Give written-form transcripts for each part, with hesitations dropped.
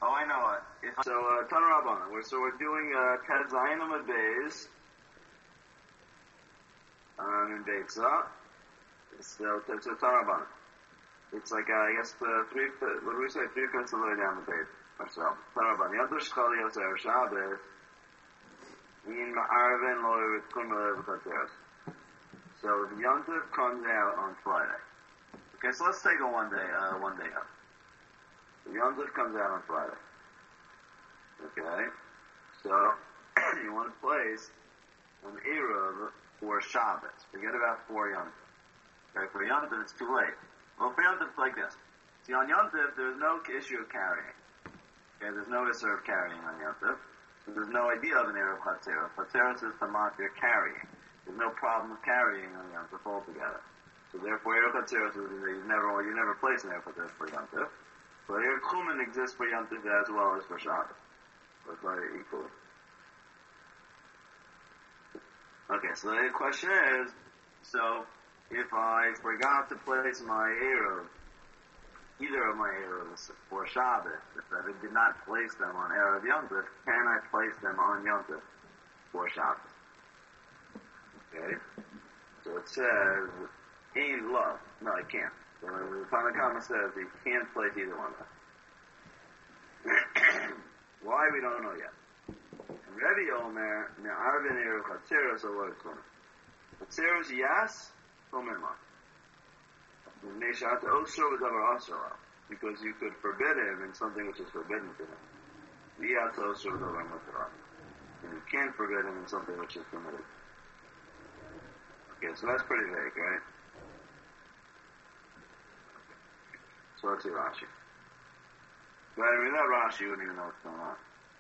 Oh, I know it. Tanarabana. We're doing Ted Zayinim at Beis. In Beitza. So Tanarabana. It's like, I guess, what do we say? 3/5 of the way down the page. Ourselves. Tanarabana. Yantar Shchali Yoser Shabbos. In Ma'arvin Loy with Kumalev Chateros. So the Yantar comes out on Friday. Okay, so let's take a one day up. The Yom Tov comes out on Friday. Okay? So, you want to place an Eruv for Shabbos. Forget about 4 Yom Tov. Okay, for Yom Tov, it's too late. Well, for Yom Tov, it's like this. See, on Yom Tov, there's no issue of carrying. Okay, there's no issue of carrying on Yom Tov. So there's no idea of an Eruv Chatzeros. Chatzeros is Tamat, you're carrying. There's no problem with carrying on Yom Tov altogether. So therefore, Eruv Chatzeros is you never place an Eruv Chatzeros for Yom Tov. But Eruv Chumen exists for Yom Tov as well as for Shabbos. So it's very equal. Okay, so the question is, so if I forgot to place my Eruv, either of my Eruvs for Shabbos, if I did not place them on Eruv Yom Tov, can I place them on Yom Tov for Shabbos? Okay? So it says, Ein love. No, I can't. So the Tanakama says you can't place either one of them. Why, we don't know yet. Rebbe Omer, Me'arvin Eruv Chatzeros Aloy Tzuna. Chatzeros yes, Omer Ma. Neshat Osro V'davar Asra. Because you could forbid him in something which is forbidden to him. V'yat Osro V'davar Mutara. And you can't forbid him in something which is permitted. Okay, so that's pretty vague, right? So let's see Rashi. But I mean, that Rashi, you wouldn't even know what's going on.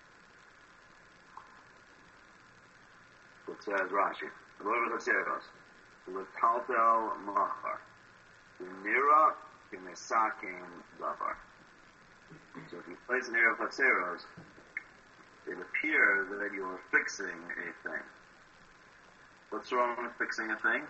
So it says Rashi. The Lord of the Tzeros. L'taltel machar. Nira k'mesakim davar. So if you place an Eruv Chatzeros, it appears that you are fixing a thing. What's wrong with fixing a thing?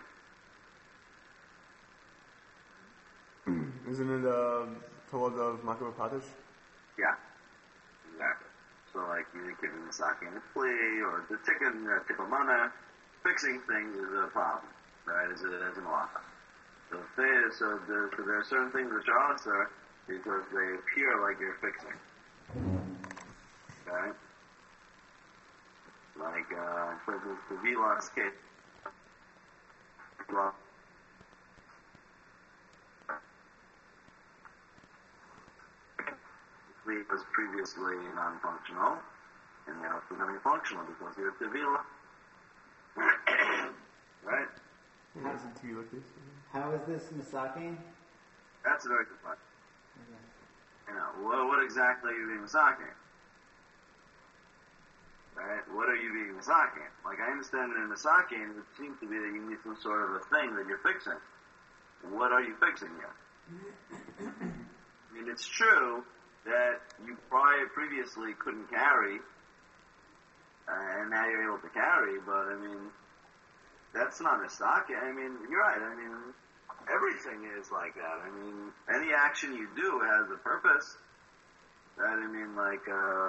Isn't it told of Makav Patash? Yeah, exactly. So like you give him the sake and the flea, or the chicken, tikkun fixing things is a problem, right? As a malacha. So there are certain things which are also because they appear like you're fixing. Okay? Like, for instance, the Vilas case. It was previously non-functional, and now it's becoming functional because you're at the Vila. Right? How is this Misaki? That's a very good question. Okay. You know, what exactly are you being Misaki? Right? What are you being Misaki? Like, I understand that in Misaki, it seems to be that you need some sort of a thing that you're fixing. What are you fixing here? I mean, it's true that you previously couldn't carry, and now you're able to carry, but I mean, that's not a stock. I mean, you're right. I mean, everything is like that. I mean, any action you do has a purpose. Right? I mean, like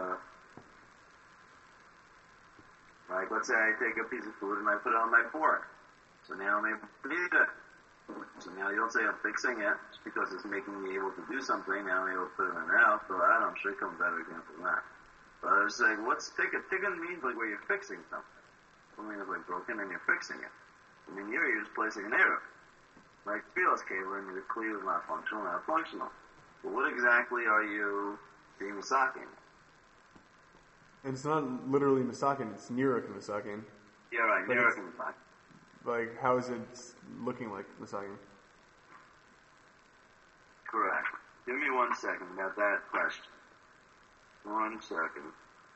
let's say I take a piece of food and I put it on my fork. So now I'm able to eat it. So now you don't say I'm fixing it just because it's making me able to do something. Now I'm able to put it in my mouth. So I don't know, I'm sure it comes better example than that. But I was saying, what's tikkun? Tikkun means like where you're fixing something. Something is like broken and you're fixing it. I mean, you're just placing an error. Like Tfilas cable, the kli is not functional, not functional. But what exactly are you being misakin? And it's not literally misakin, it's nirak misakin. Yeah, right, nirak misakin. Like, how is it looking like misakin? Correct. Give me 1 second about that question. 1 second.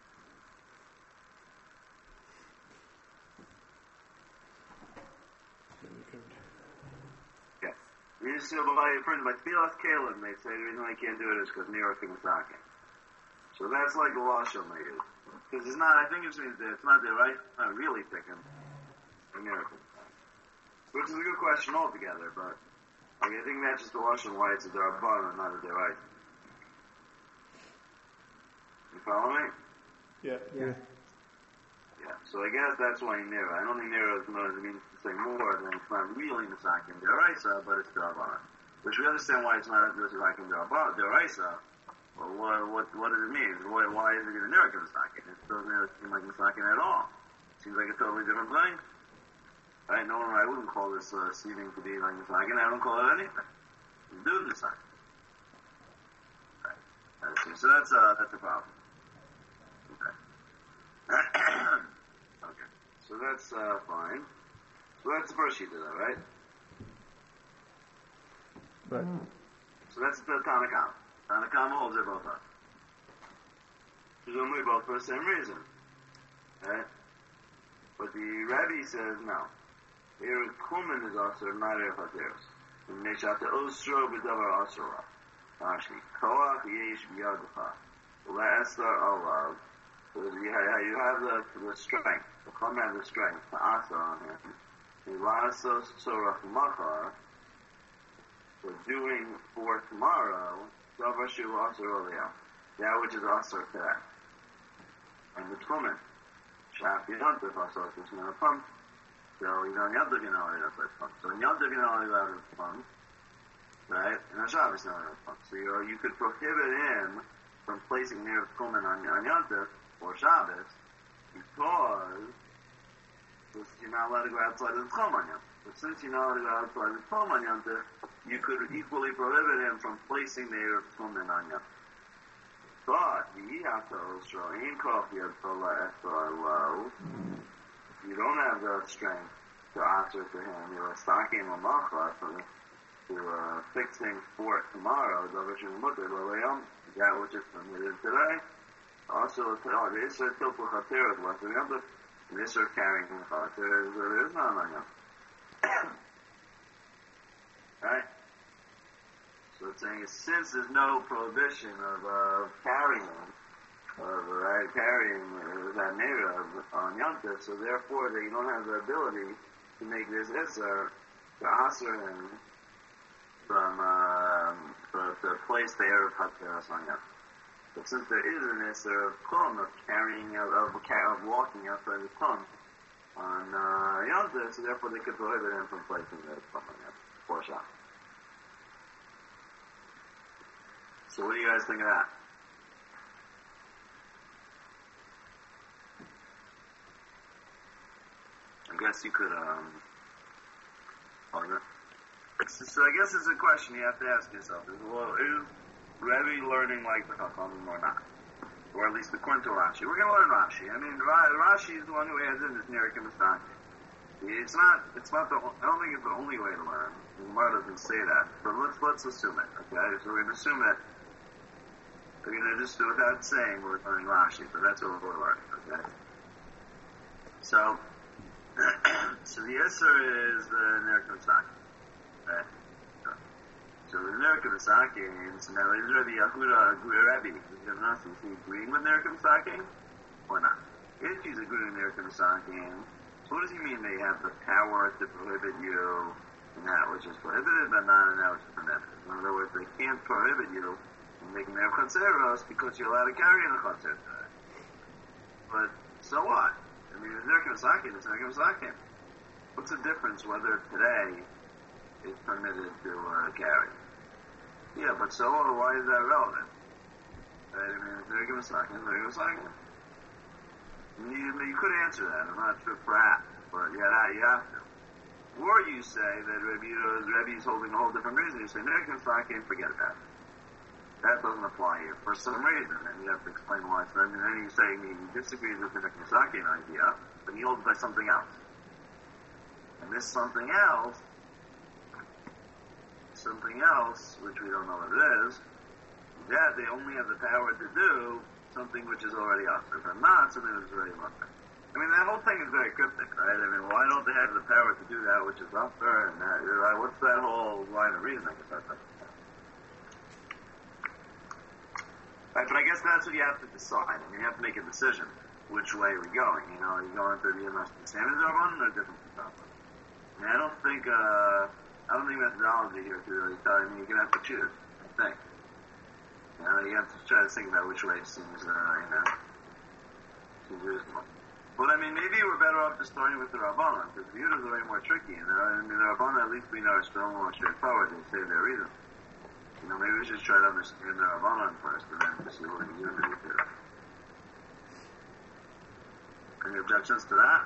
Okay. You see, by Tfilas Kalim, they say the reason why I can't do it is because nirak misakin. So that's like the lashon they use. Because it's not, I think it's not the right, not really thinking a miracle. Which is a good question altogether, but like, I think that's just the lashon why it's a derabbanan and not a deraisa. follow me? Yeah. Yeah. Yeah. So I guess that's why Nira. I don't think Nira means to say more than it's not really Masakin Deraisa, but it's Derabanan. Which we understand why it's not Masakin Deraisa. Well, what does it mean? Why is it even Nira Masakin? It doesn't seem like Masakin at all. It seems like a totally different thing. Right? No, I wouldn't call this seeming to be like Masakin. I don't call it anything. You do Masakin. Right. So that's a problem. Okay. Okay. So that's fine. So that's the first sheet of that, right? Right. So that's the Tanakama. Tanakama holds it both up. Presumably both for the same reason. Right? But the Rebbe says no. Erev Kumen is also not Erev Hateros. Neshata Osro B'davar Asura. Rashi. Koach Yesh B'yadcha. La'esar Alav. So you have the strength. The Chum has the strength to asa on him. La'asos Sorach Machar. For doing for tomorrow, Davar Shu Asur Oliyah. That which is Asur today. And the Tchumen. Shaf Yontif Asur Tishman Pump. So you don't have to get all of that pump. So you have to get all of that pump. Right? And a Shabbos not a pump. So you could prohibit him from placing near Tchumen on Yontif or Shabbos because you're not allowed to go outside of the Tchum on Yontif. But since you're not allowed to go outside of the Tchum on Yontif, you could equally prohibit him from placing the Erev Tchumen on Yontif. But you don't have the strength to answer to him. You're stocking a macha to fix things for tomorrow. That which is permitted today. Also, the Isser Tilpul Chater is left. The Isser carrying the Chater, there is none on him. Right? So it's saying since there's no prohibition of carrying that Nera on Yontif, so therefore they don't have the ability to make this Isser to Aser him from to place the Erev Hateros on Yontif. But since there is an Isser of Kum, of carrying, of walking outside the Kum on Yontif, so therefore they could prohibit him from placing the Kum on Yontif for Shabbos. So what do you guys think of that? I guess you could, so I guess it's a question you have to ask yourself. Is Rebbe learning like the Chachamim or not? Or at least according to Rashi. We're going to learn Rashi. I mean, Rashi is the one who adds in this Nerik and Mistaki. It's not I don't think it's the only way to learn. The Gemara doesn't say that. But let's assume it, okay? So we're going to assume that we're going to just do without saying we're learning Rashi, but that's what we're learning, okay? So the Isser is the Nerik and Mistaki. Okay? So the Nerik and Mistaki, so now is Rabbi Yehuda Rebbe, is he agreeing with Nerik and Mistaki or not? If he's agreeing with Nerik and Mistaki, so what does he mean they have the power to prohibit you in that which is prohibited, but not in that which is permitted? In other words, they can't prohibit you from making their chatzeros because you're allowed to carry in the chatzer today. But so what? I mean, if they're Kamasakin, it's not Kamasakin. What's the difference whether today is permitted to carry? Yeah, but so why is that relevant? Right? I mean, if they're Kamasakin, they're Kamasakin. You could answer that. I'm not sure, perhaps, but you have to. Or you say that Rebbe is holding a whole different reason. You say, Nerik forget about it. That doesn't apply here for some reason, and you have to explain why. So then you say he disagrees with the Nerik idea, but he holds by something else. And this something else, which we don't know what it is, that they only have the power to do something which is already usher, but not something which is already usher. I mean, that whole thing is very cryptic, right? I mean, why don't they have the power to do that which is usher, and that, what's that whole line of reasoning? Right, but I guess that's what you have to decide. I mean, you have to make a decision which way are we going. You know, are you going to the standards of one or different stuff? I mean, I don't think methodology here to really tell you. I mean, you're gonna have to choose, I think. You have to try to think about which way seems reasonable. But I mean, maybe we're better off just starting with the Rabbanon, because the Yudas are way more tricky. And the Rabbanon, at least we know, are still more straightforward. They say their reason. Maybe we should try to understand the Rabbanon first, and then see what the Yudas do. Any objections to that?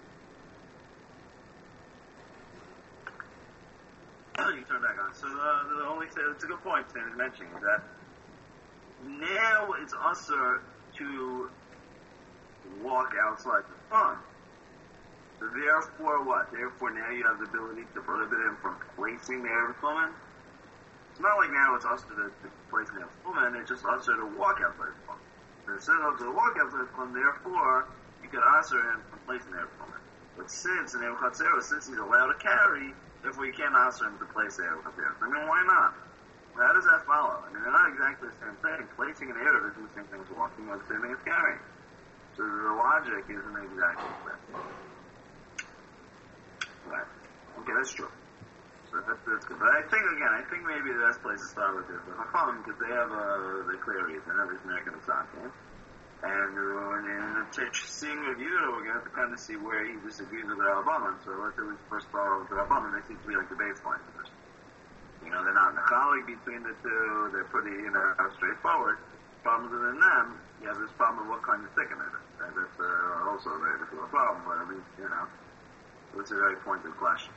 You turn back on. So the only thing, it's a good point Sam is mentioning, is that now it's usher to walk outside the sun. So therefore what? Therefore now you have the ability to prohibit him from placing the Erev Chumen. It's not like now it's usher to place the Erev Chumen, it's just usher to walk outside the sun. So instead of to walk outside the sun, therefore you could usher him from placing the Erev Chumen. But since in Erev Chatzera, since he's allowed to carry, therefore you can't ask him to place the Erev Chatzera. I mean, why not? How does that follow? I mean, they're not exactly the same thing. Placing an Erev isn't the same thing as walking, or the same thing as carrying. So the logic isn't exactly the same. Right. Okay, that's true. So that's good. But I think maybe the best place to start with is the Chacham, because they have the clear reason, everything they're going to talk in. And in seeing review, we're going to have to kind of see where he disagrees with the Rabbanon. So let's say we first start with the Rabbanon. They seem to be like the baseline for this. They're not nechalik between the two. They're pretty, straightforward. Problems within them, you have this problem of what kind of thicken it is. That's also a very difficult problem, but at least, it's a very pointed question.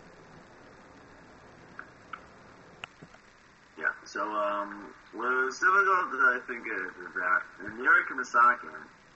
Yeah, so, what's difficult, I think, is that in Yerek and Misakin,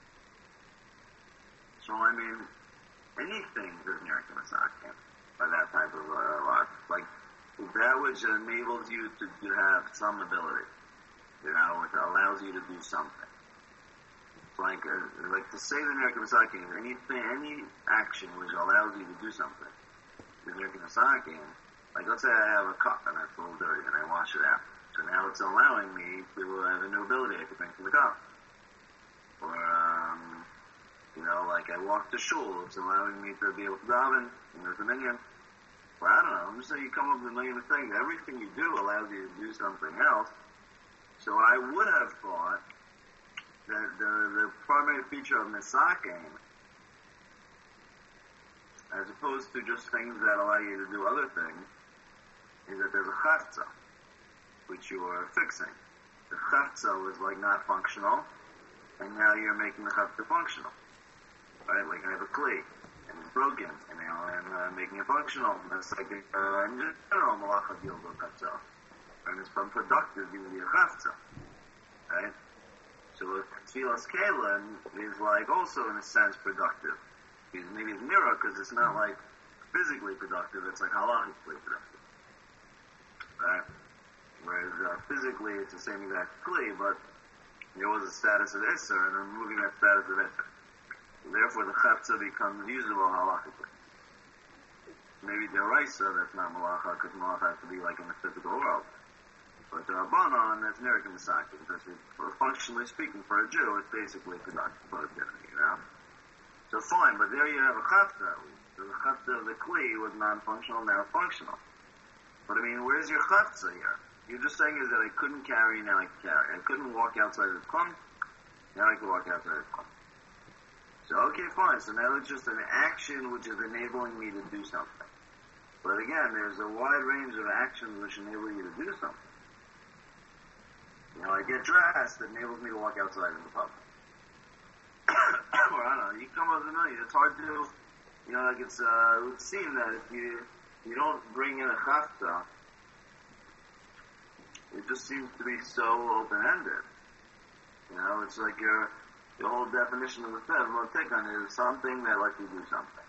so I mean, anything is Yerek and Misakin by that type of logic. Like, that which enables you to have some ability, which allows you to do something. It's like to say the Yerek and Misakin is any action which allows you to do something. The Yerek and Misakin, like let's say I have a cup and it's a little dirty and I wash it out. So now it's allowing me to have a new ability I can bring to the cup. Or, like I walk to shul, it's allowing me to be able to daven, and there's a minion. Or I don't know, I'm just saying you come up with a million things. Everything you do allows you to do something else. So I would have thought that the primary feature of Misakin, as opposed to just things that allow you to do other things, is that there's a chavtza, which you are fixing. The chavtza was like not functional, and now you're making the chavtza functional. Right? Like I have a kli, and it's broken, and now I'm making it functional. That's like in general, malacha deals with chavtza. And it's productive, you need a chavtza. Right? So tefillas kelim is like also in a sense productive. Maybe it's mirror because it's not like physically productive, it's like halachically productive. Right? Whereas physically it's the same exact kli, but there was a status of Isser, and removing that status of Isser. Therefore the chavtza becomes usable halachically. Maybe deraisa, that's not malacha, because malacha has to be like in the physical world. But the Rabbanon, that's Nerek and Misakin, because functionally speaking, for a Jew, it's basically productivity, So fine, but there you have a chavtza. So the chavtza of the kli was non-functional, now functional. But I mean, where's your chavtza here? You're just saying is that I couldn't carry, now I can carry. I couldn't walk outside of the klum, now I can walk outside of the klum. So okay, fine. So now it's just an action which is enabling me to do something. But again, there's a wide range of actions which enable you to do something. I get dressed, it enables me to walk outside in the public. Or I don't know, you come up with a million. It's hard to, it would seem that if you don't bring in a chavtza, it just seems to be so open-ended. It's like the whole definition of the fed, motikon, is something that lets you do something.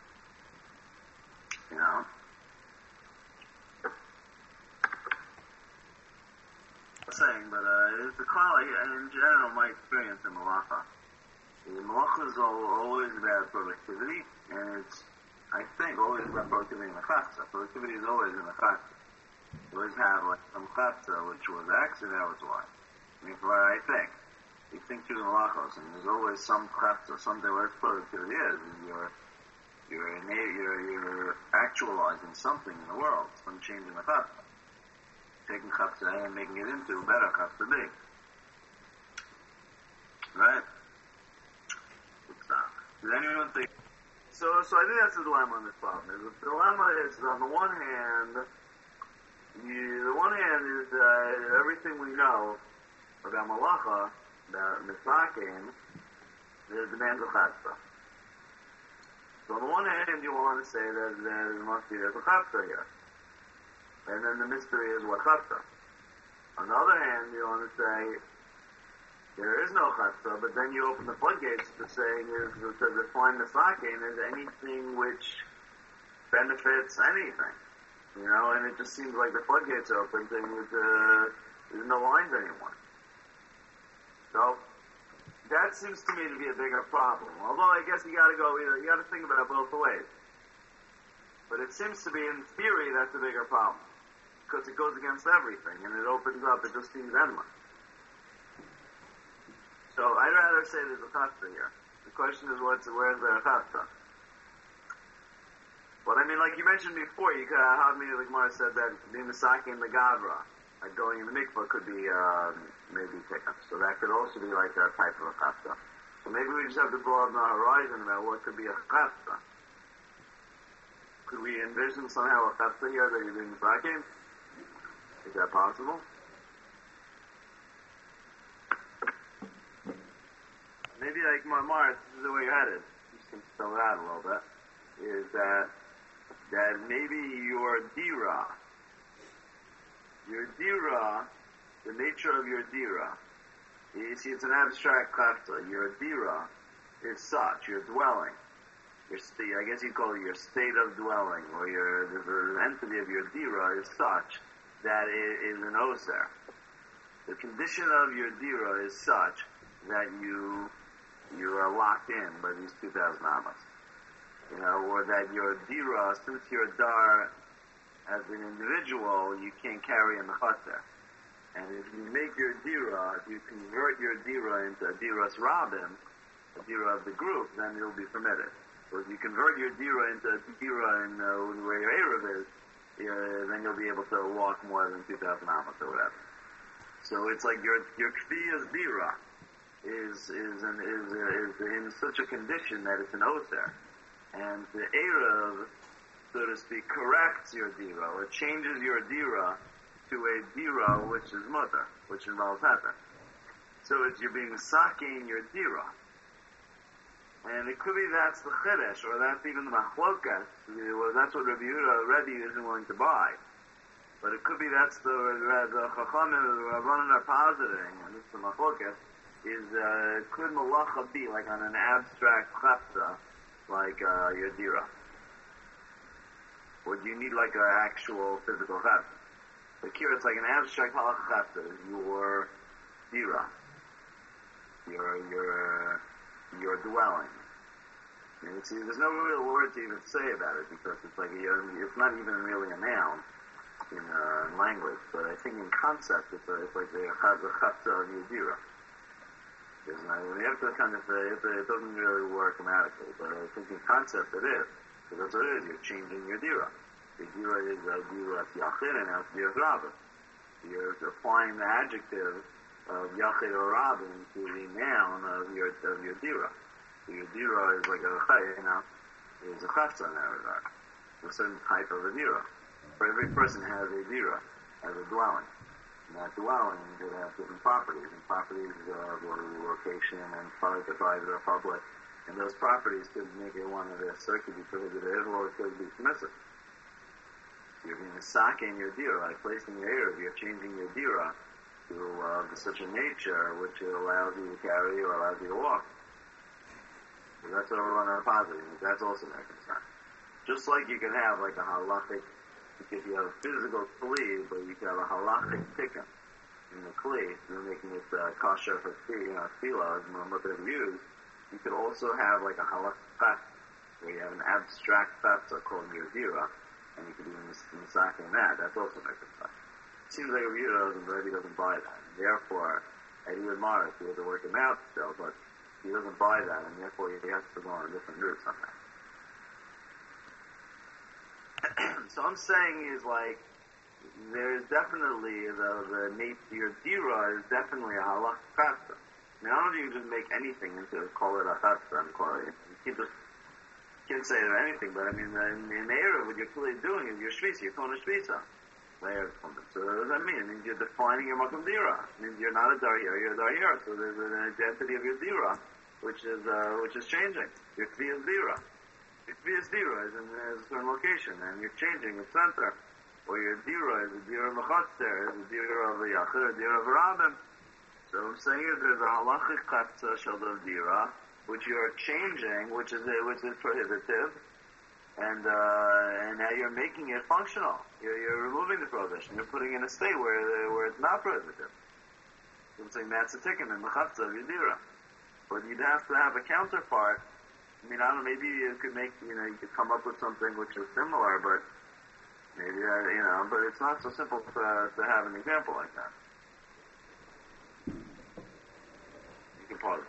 Saying, but it's a call in general, my experience in malacha. The malacha is always about productivity, and it's, I think, always about productivity in the chavtza. Productivity is always in the chavtza. You always have like some chavtza, which was X, and now it's Y. I think. You think through the malachos, and there's always some chavtza, something where its productivity is, and you're actualizing something in the world, some change in the chavtza. Taking chavtza A and making it into a better chavtza B. So I think that's the dilemma in this problem. The dilemma is, on the one hand, is everything we know about malacha, about misakin, demands a chatzah. So on the one hand, you want to say that there's a chatzah here. And then the mystery is what chatzah. On the other hand, you want to say there is no chatzah, but then you open the floodgates to saying to define the sakin as anything which benefits anything. You know, and it just seems like the floodgates are open and there's no lines anymore. So that seems to me to be a bigger problem. Although I guess you got to think about it both ways. But it seems to be, in theory, that's a bigger problem because it goes against everything and it opens up. It just seems endless. So I'd rather say there's a chatzah here. The question is, where's the chatzah? But I mean, like you mentioned before, you could have me, like Gemara said, that the misaki and the gavra, like going in the mikvah, could be maybe taken. So that could also be like a type of a chatzah. So maybe we just have to broaden our horizon about what could be a chatzah. Could we envision somehow a chatzah here that you're doing misaki? Is that possible? Maybe like Mars, this is the way you're headed. Just to spell it out a little bit. Is that maybe your dira, the nature of your dira, you see, it's an abstract chatzah. Your dira is such, your dwelling, your state, I guess you call it your state of dwelling, or the entity of your dira is such that it is an oser. The condition of your dira is such that you are locked in by these 2,000 amas. You know, or that your dira, since you're a dar as an individual, you can't carry in the chatzah. And if you make your dira, if you convert your dira into a diras rabim, a dira of the group, then it'll be permitted. So if you convert your dira into a dira in where your Erev is, then you'll be able to walk more than 2,000 amas or whatever. So it's like your kfiyas dira is in such a condition that it's an oser. And the Erev, so to speak, corrects your dira, or changes your dira to a dira which is mutter, which involves heter. So it's you're being saking your dira. And it could be that's the chiddush, or that's even the machlokas, or that's what Rabbi Yehuda isn't willing to buy. But it could be that's the chachamim, the rabbanon are positing, and it's the machlokas, is could malacha be like on an abstract chatzah, like your dira? Or do you need like an actual physical chatzah? Like here it's like an abstract halacha chatzah, your dira, your dwelling. And see, there's no real word to even say about it because it's like it's not even really a noun in language. But I think in concept it's like the chatzah of your dira. We have to kind of say it doesn't really work grammatically, but I think in concept it is. Because that's what it is. You're changing your dira. The dira is dira yachid, and now it's dira rabin. You're applying the adjective of yachid or rabin to the noun of your dira. So your dira is like a chay, is a chatzah in that regard. A certain type of a dira. For every person has a dira, has a dwelling. And that dwelling could have different properties, and properties of location and private or public. And those properties could make it one of the circuit be prohibited, or it could be permissive. You're being a sake in your dira, like placing your ear, you're changing your dira to such a nature which allows you to carry or allows you to walk. So that's what we're on our positive. That's also their concern. Just like you can have like a halachic, because you have a physical kli, but you can have a halachic tikkun in the kli, you're making it kosher for tefillah, as Muhammad used. You could also have like a halachic fat, where you have an abstract fatza called your dira, and you could do misaki in that. That's also a concern. It seems like Rabbi doesn't buy that, and therefore Eddie would Morris, he had to work him out still, but he doesn't buy that, and therefore he has to go on a different route somehow. So I'm saying is like, there's definitely the nature, your dira is definitely a halach chatzah. I mean, I don't know if you can just make anything into call it a chatzah and call it. You keep just can't say anything, but I mean, in Erev, what you're clearly doing is you're Shvisa, you're calling a Shvisa. So what does that mean? It means you're defining your Makom Dira. It means you're not a Darhir, you're a Darhir. So there's an identity of your Dira, which is changing. Your Kvi is Dira. Your Kvi is Dira is in a certain location, and you're changing its center. Or your Dira is a Dira of a Chatzar, is a Dira of a Yachid, a Dira of a Rabbim. So I'm saying is there's a Halachic Chatzar Shel Dira, which you're changing, which is prohibitive, and now you're making it functional. You're removing the prohibition. You're putting it in a state where it's not prohibitive. I'm saying that's a tikkun in the Chatzar of Yadira. But you'd have to have a counterpart. I mean, I don't know, maybe you could you could come up with something which is similar, but maybe, but it's not so simple to have an example like that. You can pause.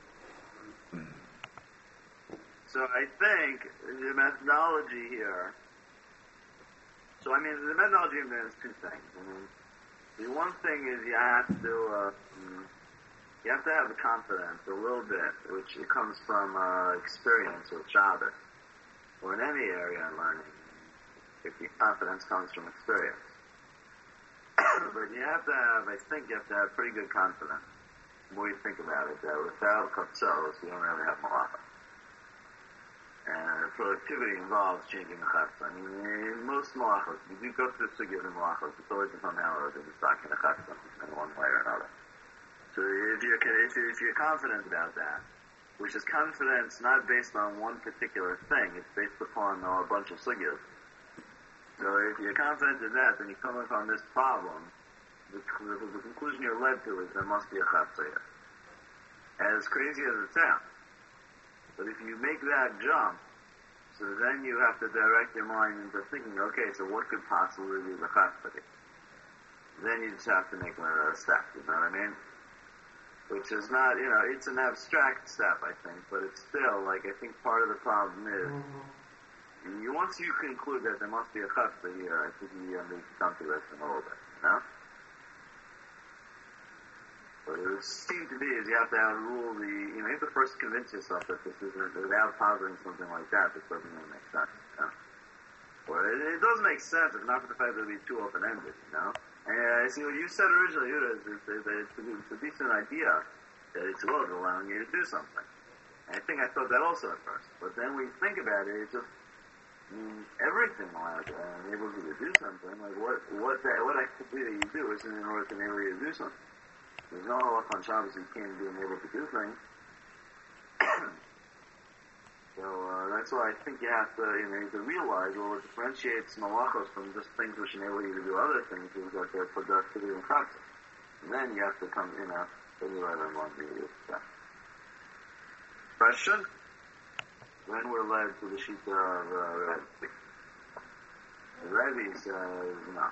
So I think the methodology here, the methodology is two things. I mean, the one thing is you have to have the confidence a little bit, which it comes from experience with Shabbos, or in any area in learning. If your confidence comes from experience. But you have to have pretty good confidence. The more you think about it, that without kapsos, you don't really have malacha. And productivity involves changing the chatzah. I mean, in most malachos, you do go through sugyas and malachos, it's always somehow or other you're stuck in a chatzah in one way or another. So if you're confident about that, which is confidence not based on one particular thing, it's based upon a bunch of sugyas. So if you're confident in that, then you come upon this problem, the conclusion you're led to is there must be a chatzah here. As crazy as it sounds. But if you make that jump, so then you have to direct your mind into thinking, okay, so what could possibly be the chatzah? Then you just have to make another step, you know what I mean? Which is not, it's an abstract step, I think, but it's still, I think part of the problem is, once you conclude that there must be a chatzah here, I think you need to come to this in a little bit, What it would seem to be is you have to rule you have to first convince yourself that this isn't, without positing something like that, this doesn't really make sense, Or it does make sense, if not for the fact that it would be too open-ended, And see, what you said originally, Yuda, is that it's a decent idea that it's allowing you to do something. And I think I thought that also at first. But then when you think about it, it's just, everything enables you to do something. Like what activity that you do isn't in order to enable you to do something. There's no halach on Shabbos you can't be able to do things. So that's why I think you have to, to realize what differentiates malachos from just things which enable you to do other things is that they're productivity and chatzah. And then you have to come, figure out and want to do that. Question? Then we're led to the Shita of Rebbe. The Rebbe says, no.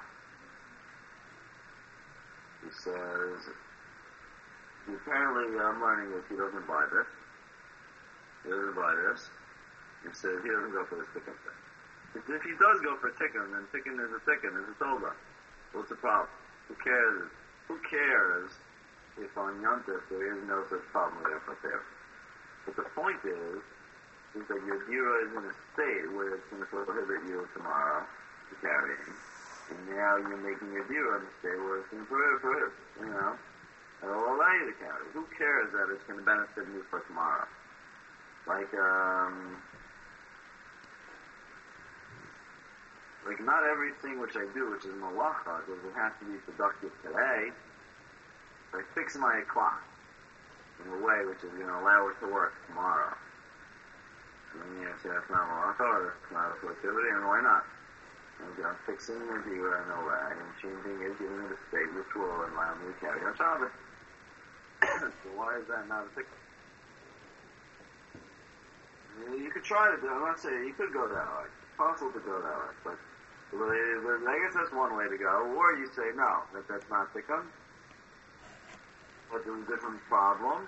He says, apparently I'm learning that he doesn't buy this. He doesn't buy this. He says he doesn't go for this tikkun thing. If he does go for a tikkun, then tikkun is a tikkun, is a tova. What's the problem? Who cares? Who cares if on Yontif there is no such problem with there? But the point is that your dira is in a state where it's going to prohibit you tomorrow to carrying. And now you're making your dira in a state where it's going to prohibit, It will allow you to carry. Who cares that it's going to benefit me for tomorrow? Like not everything which I do, which is malacha, does it have to be productive today. I fix my clock in a way which is going to allow it to work tomorrow. And then you say that's not malacha, or it's not a productivity, and why not? And I'm fixing the dira in a way, and changing it, giving it a state which will allow me to carry on Shabbos. So why is that not a tikkun? You could try to do it. I'm not saying you could go that way. It's possible to go that way, but I guess that's one way to go. Or you say no, that's not tikkun. But there's a different problem.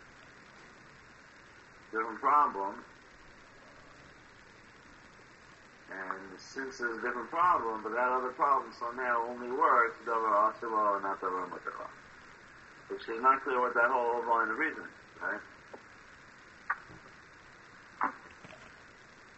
And since there's a different problem, but that other problem somehow only works davar asilo and not davar mutara. Which is not clear what that whole line of reasoning is, right?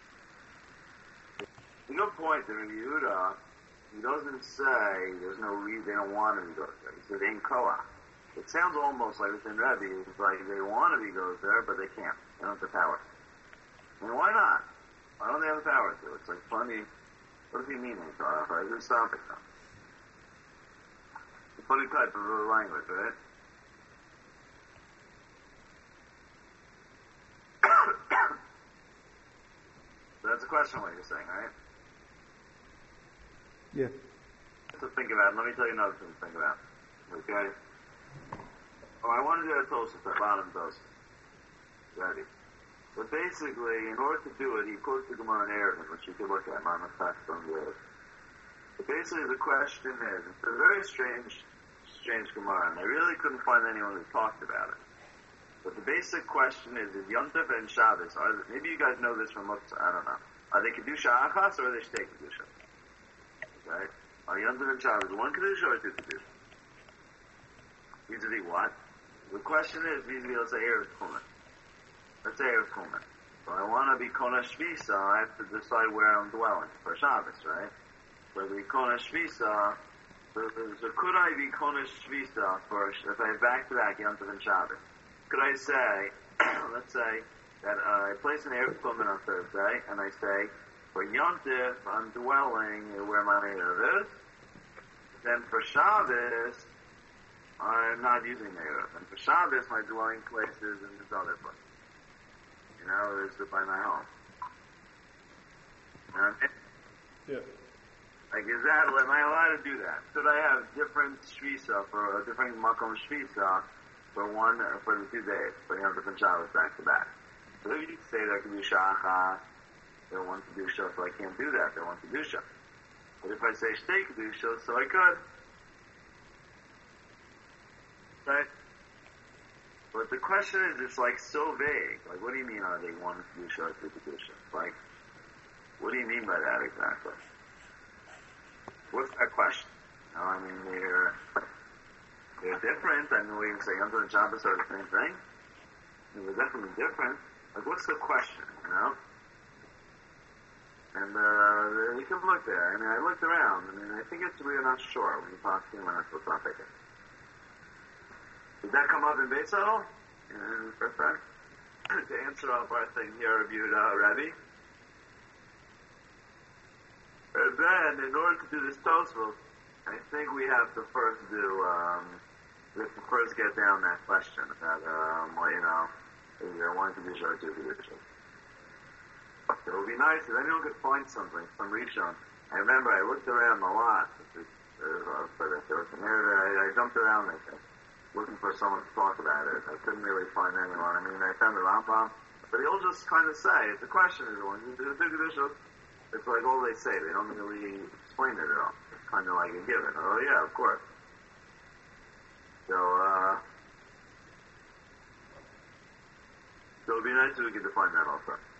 a good point there in Yehuda. He doesn't say there's no reason they don't want to be goes there. He said ain't koach. It sounds almost like within Rebbe, it's like they want to be goes there, but they can't. They don't have the power. I mean, why not? Why don't they have the power to? It's like funny. What does he mean ain't koach? Right? Who's stopping them? A funny type of language, right? So that's a question what you're saying, right? Yeah. To think about. Let me tell you another thing to think about. Okay? Oh, I want to do a toast at the bottom toast. Ready? But basically, in order to do it, he quotes the Gemara in Erevin, which you can look at, Mama Fax on the But basically, the question is, it's a very strange Gemara, and I really couldn't find anyone who talked about it. But the basic question is Yom Tov and Shabbos, maybe you guys know this from Muktzah, I don't know. Are they Kedusha Achas or are they Shtei Kedusha? Okay? Are Yom Tov and Shabbos one Kedusha or two Kedusha? Vis-a-vis what? The question is vis-a-vis, let's say Erev Kuman. Let's say Erev Kuman. So I want to be Kona Shvisa, I have to decide where I'm dwelling for Shabbos, right? So the Kona Shvisa, so could I be Kona Shvisa first if I back-to-back Yom Tov and Shabbos? Could I say, let's say, that I place an Erev Kuman on Thursday, and I say, for Yom Tov, I'm dwelling where my Erev is. Then for Shabbos, I'm not using Erev. And for Shabbos, my dwelling place is in this other place. You know, it's by my home. Yeah. Like, am I allowed to do that? Should I have different shvisa for a different makom shvisa for the 2 days, for Yom Tov and Shabbos back to back? So if you say that Kedusha Achas, they're one Kedusha, so I can't do that. They're one Kedusha. But if I say Shtei Kedusha, so I could. Right? But the question is, it's like so vague. Like, what do you mean, are they one Kedusha or two Kedusha? Like, what do you mean by that exactly? What's that question? You know, I mean, they're different. I mean, we can say Yom Tov and Shabbos are the same thing. I mean, they're definitely different. Like, what's the question, you know? And, you can look there. I mean, I looked around. I mean, I think we're not sure when you talk to him on this topic. Did that come up in Beis at all? First time? To answer up our thing here, reviewed, Rebbe. And then, in order to do this Tosfos, I think we have to first get down that question about, is there one Kedusha or two Kedusha? It would be nice if anyone could find something from Rishon. I remember I looked around a lot. I jumped around looking for someone to talk about it. I couldn't really find anyone. I mean, I found the Rambam, but they all just kind of say, if the question is one, two Kedusha, it's like all they say. They don't really explain it at all. It's kind of like a given. Oh yeah, of course. So it'd be nice if we could define that also.